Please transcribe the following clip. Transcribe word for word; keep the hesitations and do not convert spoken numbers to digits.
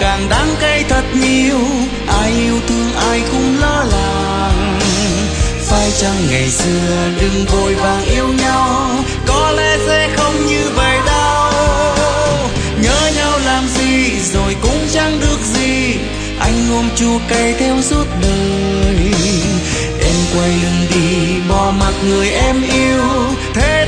càng đắng cay thật nhiều. Ai yêu thương ai cũng lo lắng, phải chăng ngày xưa đừng vội vàng yêu nhau, có lẽ sẽ không như vậy đâu. Nhớ nhau làm gì rồi cũng chẳng được gì, anh ôm chua cay theo suốt đời. Em quay lưng đi bỏ mặc người em yêu, thế